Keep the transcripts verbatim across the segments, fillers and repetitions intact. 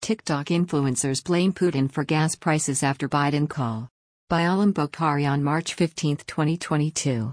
TikTok influencers blame Putin for gas prices after Biden call. By Alam Bokhari on March fifteenth, twenty twenty-two.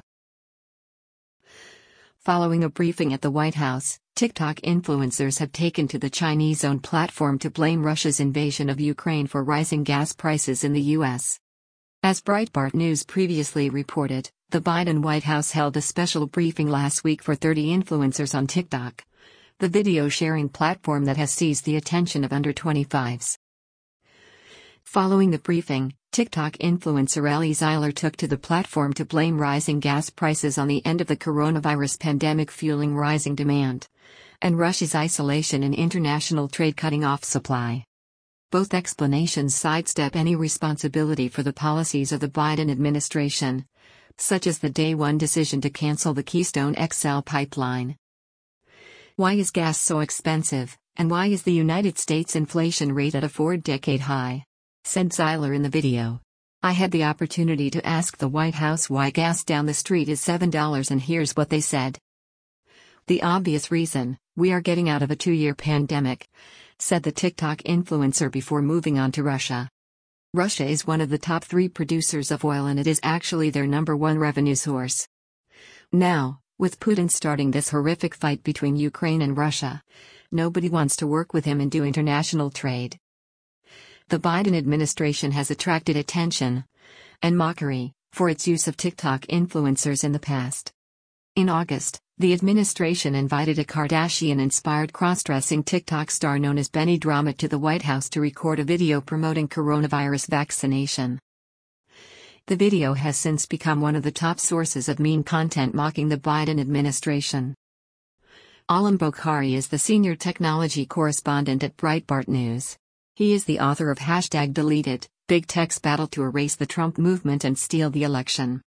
Following a briefing at the White House, TikTok influencers have taken to the Chinese-owned platform to blame Russia's invasion of Ukraine for rising gas prices in the U S. As Breitbart News previously reported, the Biden White House held a special briefing last week for thirty influencers on TikTok, the video-sharing platform that has seized the attention of under twenty-fives. Following the briefing, TikTok influencer Ellie Zeiler took to the platform to blame rising gas prices on the end of the coronavirus pandemic fueling rising demand, and Russia's isolation and international trade cutting off supply. Both explanations sidestep any responsibility for the policies of the Biden administration, such as the day one decision to cancel the Keystone X L pipeline. Why is gas so expensive, and why is the United States inflation rate at a four-decade high? Said Zeiler in the video. I had the opportunity to ask the White House why gas down the street is seven dollars, and here's what they said. The obvious reason: we are getting out of a two-year pandemic, said the TikTok influencer before moving on to Russia. Russia is one of the top three producers of oil, and it is actually their number one revenue source. Now, with Putin starting this horrific fight between Ukraine and Russia, nobody wants to work with him and do international trade. The Biden administration has attracted attention and mockery for its use of TikTok influencers in the past. In August, the administration invited a Kardashian-inspired cross-dressing TikTok star known as Benny Drama to the White House to record a video promoting coronavirus vaccination. The video has since become one of the top sources of meme content mocking the Biden administration. Alam Bokhari is the senior technology correspondent at Breitbart News. He is the author of Hashtag Deleted, Big Tech's Battle to Erase the Trump Movement and Steal the Election.